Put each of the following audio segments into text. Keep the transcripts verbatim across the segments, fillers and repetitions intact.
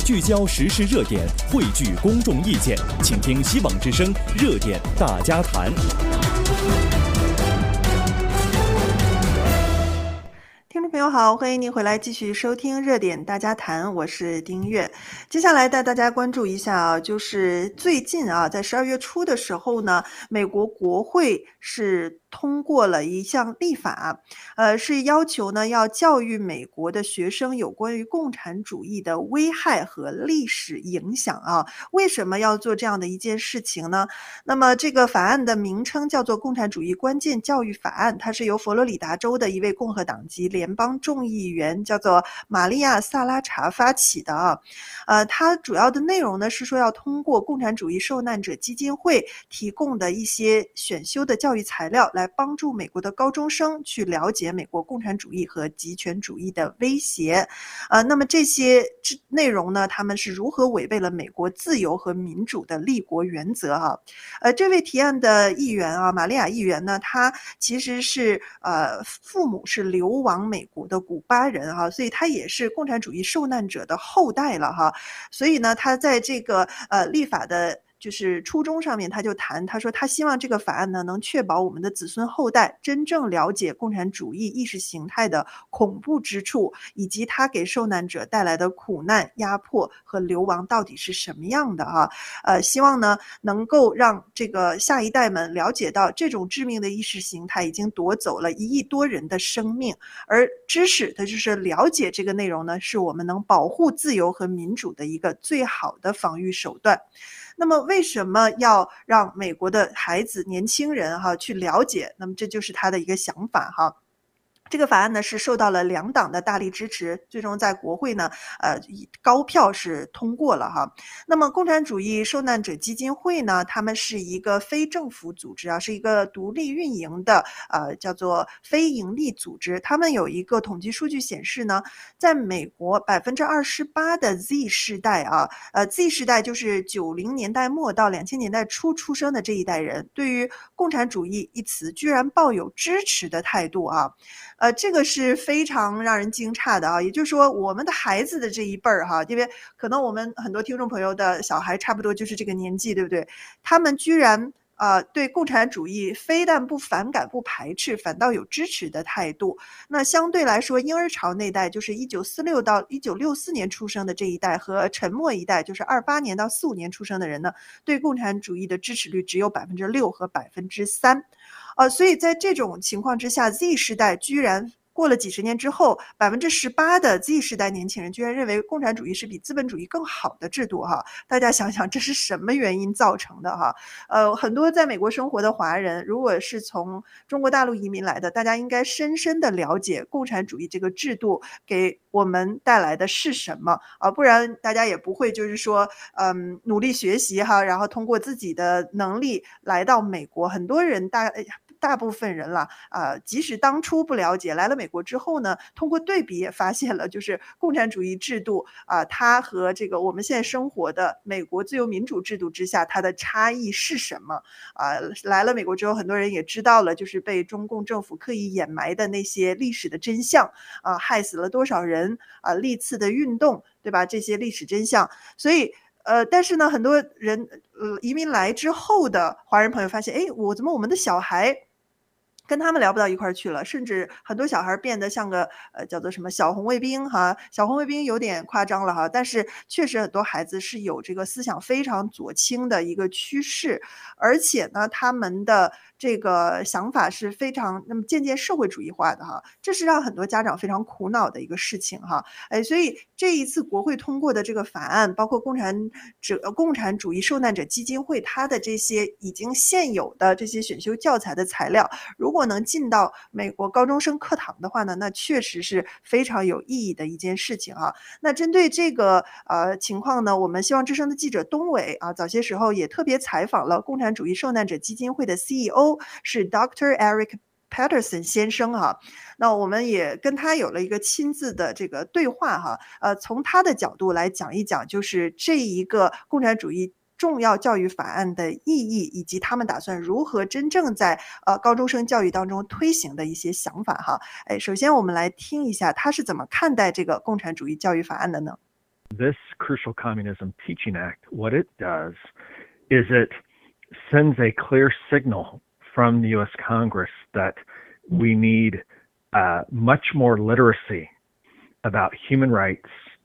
聚焦时事热点，汇聚公众意见，请听希望之声热点大家谈。 听众朋友好，欢迎您回来继续收听热点大家谈，我是丁月。接下来带大家关注一下啊，就是最近啊，在十二月初的时候呢，美国国会是通过了一项立法，呃，是要求呢要教育美国的学生有关于共产主义的危害和历史影响啊。为什么要做这样的一件事情呢？那么这个法案的名称叫做《共产主义关键教育法案》，它是由佛罗里达州的一位共和党籍联邦众议员叫做玛利亚·萨拉查发起的啊。呃，它主要的内容呢是说要通过共产主义受难者基金会提供的一些选修的教育材料，来帮助美国的高中生去了解美国共产主义和极权主义的威胁。呃，那么这些内容呢，他们是如何违背了美国自由和民主的立国原则啊？呃，这位提案的议员啊，玛利亚议员呢，他其实是呃父母是流亡美国的古巴人哈、啊，所以他也是共产主义受难者的后代了哈、啊。所以呢，他在这个呃立法的就是初衷上面，他就谈，他说他希望这个法案呢能确保我们的子孙后代真正了解共产主义意识形态的恐怖之处，以及它给受难者带来的苦难、压迫和流亡到底是什么样的啊？呃，希望呢能够让这个下一代们了解到，这种致命的意识形态已经夺走了一亿多人的生命，而知识，它就是了解这个内容呢，是我们能保护自由和民主的一个最好的防御手段。那么为什么要让美国的孩子、年轻人哈去了解？那么这就是他的一个想法哈。这个法案呢是受到了两党的大力支持，最终在国会呢，呃，以高票是通过了哈。那么共产主义受难者基金会呢，他们是一个非政府组织啊，是一个独立运营的，呃，叫做非营利组织。他们有一个统计数据显示呢，在美国百分之二十八的 Z 世代啊，呃 ，Z 世代就是九零年代末到两千年代初出生的这一代人，对于共产主义一词居然抱有支持的态度啊。呃，这个是非常让人惊诧的啊！也就是说，我们的孩子的这一辈儿哈，因为可能我们很多听众朋友的小孩差不多就是这个年纪，对不对？他们居然呃对共产主义非但不反感、不排斥，反倒有支持的态度。那相对来说，婴儿潮那代就是一九四六到一九六四年出生的这一代和沉默一代，就是二八年到四五年出生的人呢，对共产主义的支持率只有百分之六和百分之三。呃，所以在这种情况之下 ，Z 世代居然过了几十年之后，百分之十八的 Z 世代年轻人居然认为共产主义是比资本主义更好的制度哈。大家想想，这是什么原因造成的哈？呃，很多在美国生活的华人，如果是从中国大陆移民来的，大家应该深深的了解共产主义这个制度给我们带来的是什么啊？不然大家也不会就是说，嗯，努力学习哈，然后通过自己的能力来到美国。很多人大大部分人了啊、呃，即使当初不了解，来了美国之后呢，通过对比也发现了，就是共产主义制度啊、呃，它和这个我们现在生活的美国自由民主制度之下，它的差异是什么啊、呃？来了美国之后，很多人也知道了，就是被中共政府刻意掩埋的那些历史的真相啊、呃，害死了多少人啊、呃，历次的运动，对吧？这些历史真相，所以。呃，但是呢，很多人呃移民来之后的华人朋友发现，哎，我怎么我们的小孩跟他们聊不到一块儿去了，甚至很多小孩变得像个呃叫做什么小红卫兵哈，小红卫兵有点夸张了哈，但是确实很多孩子是有这个思想非常左倾的一个趋势，而且呢，他们的这个想法是非常那么渐渐社会主义化的哈，这是让很多家长非常苦恼的一个事情哈，哎，所以这一次国会通过的这个法案，包括共产者共产主义受难者基金会它的这些已经现有的这些选修教材的材料，如果能进到美国高中生课堂的话呢，那确实是非常有意义的一件事情啊。那针对这个呃情况呢，我们希望之声的记者东伟啊，早些时候也特别采访了共产主义受难者基金会的 C E O， 是 Doctor Eric Patterson 先生哈，那我们也跟他有了一个亲自的这个对话哈，呃，从他的角度来讲一讲，就是这一个共产主义重要教育法案的意义，以及他们打算如何真正在呃高中生教育当中推行的一些想法哈。哎，首先我们来听一下他是怎么看待这个共产主义教育法案的呢？ This Crucial Communism Teaching Act, what it does is it sends a clear signal from the U S Congress that we need uh, much more literacy about human rights,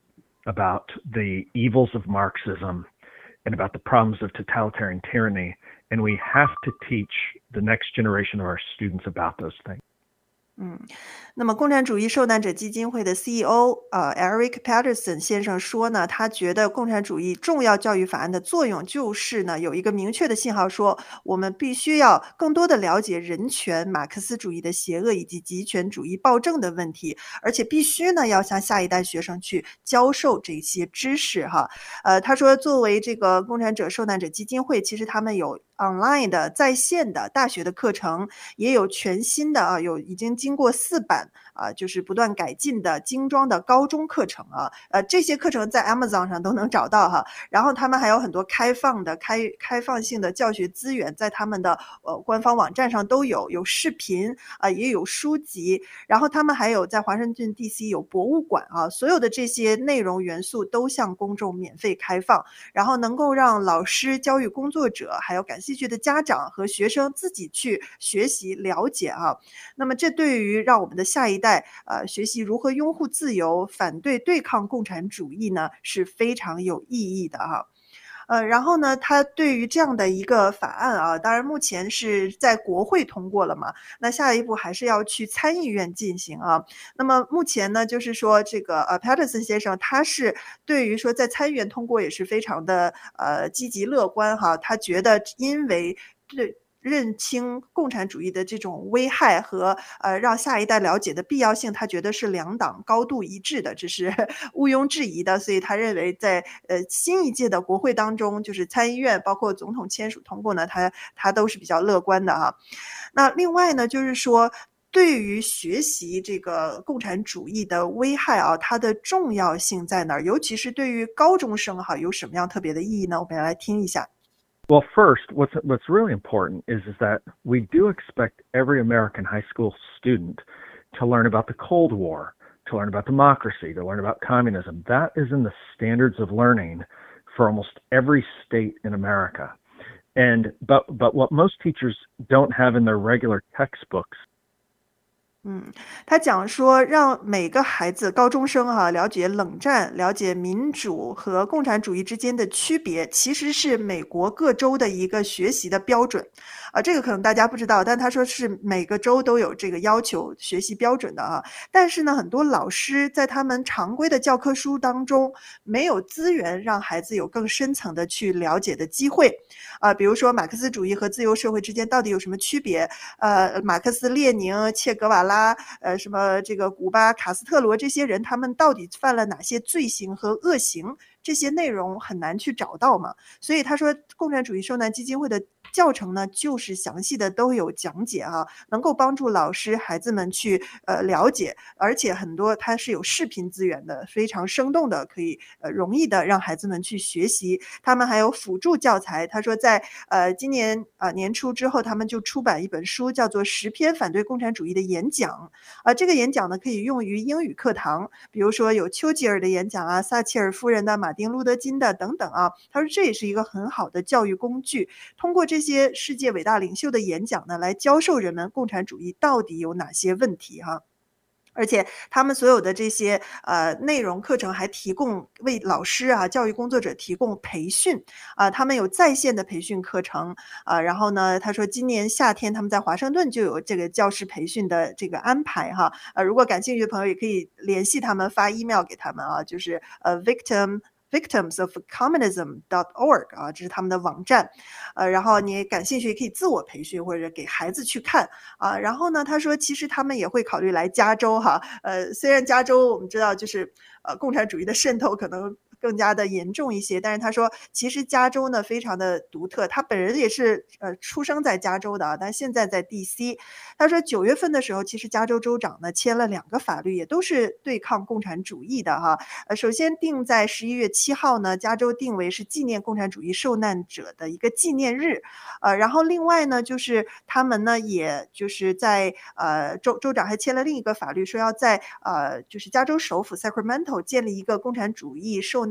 about the evils of Marxism, and about the problems of totalitarian tyranny. And we have to teach the next generation of our students about those things. 嗯，那么共产主义受难者基金会的 C E O 呃 Eric Patterson 先生说呢，他觉得共产主义重要教育法案的作用就是呢，有一个明确的信号说，我们必须要更多的了解人权、马克思主义的邪恶以及极权主义暴政的问题，而且必须呢要向下一代学生去教授这些知识哈。呃，他说作为这个共产者受难者基金会，其实他们有 online 的在线的大学的课程，也有全新的啊，有已经经过四版啊，就是不断改进的精装的高中课程啊，呃，这些课程在 Amazon 上都能找到哈。然后他们还有很多开放的开开放性的教学资源，在他们的呃官方网站上都有，有视频啊，也有书籍。然后他们还有在华盛顿 D C 有博物馆啊，所有的这些内容元素都向公众免费开放，然后能够让老师、教育工作者还有感兴趣的家长和学生自己去学习了解啊。那么这对于让我们的下一代呃学习如何拥护自由、反对对抗共产主义呢，是非常有意义的哈。呃，然后呢，他对于这样的一个法案啊，当然目前是在国会通过了嘛，那下一步还是要去参议院进行啊。那么目前呢，就是说这个呃 Patterson 先生他是对于说在参议院通过也是非常的呃积极乐观哈，他觉得因为对认清共产主义的这种危害和呃让下一代了解的必要性，他觉得是两党高度一致的，这是毋庸置疑的。所以他认为在呃新一届的国会当中，就是参议院包括总统签署通过呢，他他都是比较乐观的哈。那另外呢，就是说对于学习这个共产主义的危害啊，它的重要性在哪儿？尤其是对于高中生哈，有什么样特别的意义呢？我们来听一下。 Well, first, what's what's really important is, is that we do expect every American high school student to learn about the Cold War, to learn about democracy, to learn about communism. That is in the standards of learning for almost every state in America. And but but what most teachers don't have in their regular textbooks 嗯，他讲说让每个孩子高中生啊，了解冷战，了解民主和共产主义之间的区别，其实是美国各州的一个学习的标准。啊，这个可能大家不知道，但他说是每个州都有这个要求学习标准的啊。但是呢，很多老师在他们常规的教科书当中没有资源让孩子有更深层的去了解的机会。啊，比如说马克思主义和自由社会之间到底有什么区别？呃，马克思列宁、切格瓦拉，呃，什么这个古巴卡斯特罗这些人，他们到底犯了哪些罪行和恶行？这些内容很难去找到嘛。所以他说，共产主义受难基金会的教程呢，就是详细的都有讲解啊，能够帮助老师、孩子们去呃了解，而且很多它是有视频资源的，非常生动的，可以呃容易的让孩子们去学习。他们还有辅助教材，他说在呃今年呃年初之后，他们就出版一本书，叫做《十篇反对共产主义的演讲》啊、呃，这个演讲呢可以用于英语课堂，比如说有丘吉尔的演讲啊、撒切尔夫人的、马丁路德金的等等啊。他说这也是一个很好的教育工具，通过这些世界伟大领袖的演讲呢，来教授人们共产主义到底有哪些问题哈。而且他们所有的这些呃内容课程还提供为老师啊、教育工作者提供培训啊、呃，他们有在线的培训课程啊、呃。然后呢，他说今年夏天他们在华盛顿就有这个教师培训的这个安排哈。呃，如果感兴趣的朋友也可以联系他们，发 email 给他们啊，就是呃 victim。victims of communism dot org 啊，这是他们的网站，呃，然后你感兴趣也可以自我培训或者给孩子去看啊。然后呢，他说其实他们也会考虑来加州哈，呃，虽然加州我们知道就是呃共产主义的渗透可能更加的严重一些，但是他说其实加州呢非常的独特，他本人也是呃出生在加州的啊，但现在在 D C。他说九月份的时候，其实加州州长呢签了两个法律，也都是对抗共产主义的哈。呃，首先定在十一月七号呢，加州定为是纪念共产主义受难者的一个纪念日。呃，然后另外呢，就是他们呢，也就是在呃州州长还签了另一个法律，说要在呃就是加州首府 Sacramento 建立一个共产主义受难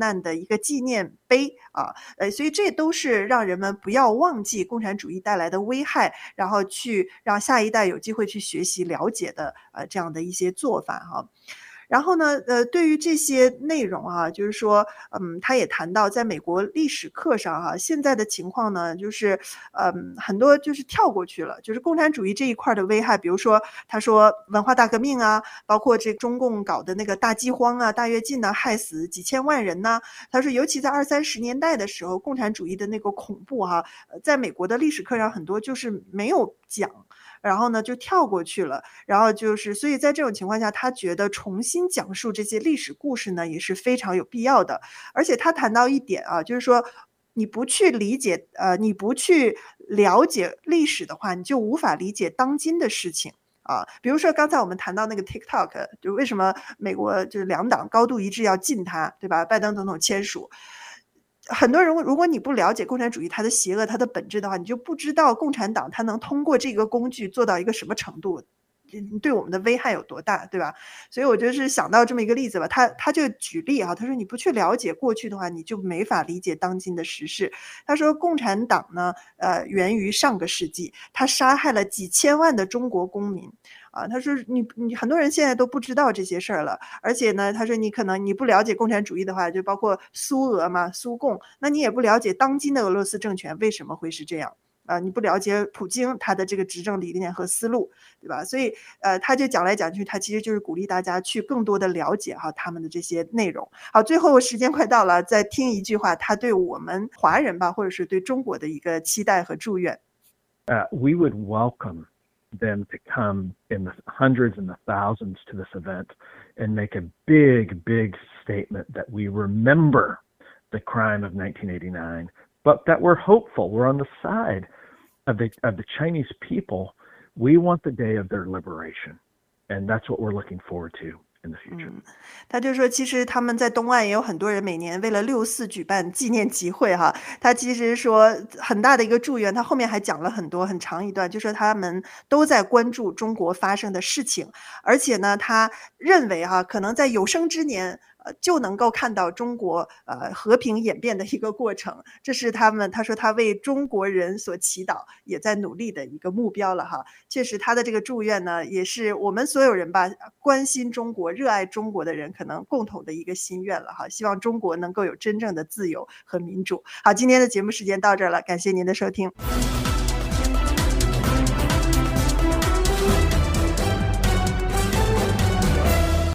难的一个纪念碑啊，呃，所以这都是让人们不要忘记共产主义带来的危害，然后去让下一代有机会去学习了解的呃这样的一些做法哈。然后呢，呃，对于这些内容啊，就是说，嗯，他也谈到在美国历史课上哈、现在的情况呢，就是，嗯，很多就是跳过去了，就是共产主义这一块的危害，比如说他说文化大革命啊，包括这中共搞的那个大饥荒啊、大跃进呐、害死几千万人呐、他说，尤其在二三十年代的时候，共产主义的那个恐怖哈、呃在美国的历史课上很多就是没有讲。然后呢，就跳过去了。然后就是，所以在这种情况下，他觉得重新讲述这些历史故事呢，也是非常有必要的。而且他谈到一点啊，就是说，你不去理解，呃，你不去了解历史的话，你就无法理解当今的事情。啊，比如说刚才我们谈到那个 TikTok，就为什么美国就是两党高度一致要禁它，对吧？拜登总统签署，很多人如果你不了解共产主义它的邪恶、它的本质的话，你就不知道共产党它能通过这个工具做到一个什么程度，嗯对我们的危害有多大，对吧？所以我就是想到这么一个例子吧，他他就举例啊，他说你不去了解过去的话，你就没法理解当今的时事。他说共产党呢，呃，源于上个世纪，他杀害了几千万的中国公民。啊，他说你你很多人现在都不知道这些事儿了，而且呢，他说你可能你不了解共产主义的话，就包括苏俄嘛、苏共，那你也不了解当今的俄罗斯政权为什么会是这样。啊，你不了解普京他的这个执政理念和思路，对吧？所以，呃，他就讲来讲去，他其实就是鼓励大家去更多的了解哈他们的这些内容。好，最后时间快到了，再听一句话，他对我们华人吧，或者是对中国的一个期待和祝愿。 Uh, we would welcome them to come in the hundreds and the thousands to this event and make a big, big statement that we remember the crime of nineteen eighty-nine, but that we're hopeful. We're on the side of the of the Chinese people. We want the day of their liberation, and that's what we're looking forward to in the future. 嗯，他就说，其实他们在东岸也有很多人每年为了六四举办纪念集会哈。他其实说很大的一个祝愿，他后面还讲了很多很长一段，就说他们都在关注中国发生的事情，而且呢，他认为哈，可能在有生之年。呃，就能够看到中国呃和平演变的一个过程，这是他们他说他为中国人所祈祷，也在努力的一个目标了哈。确实，他的这个祝愿呢，也是我们所有人吧关心中国、热爱中国的人可能共同的一个心愿了哈。希望中国能够有真正的自由和民主。好，今天的节目时间到这儿了，感谢您的收听。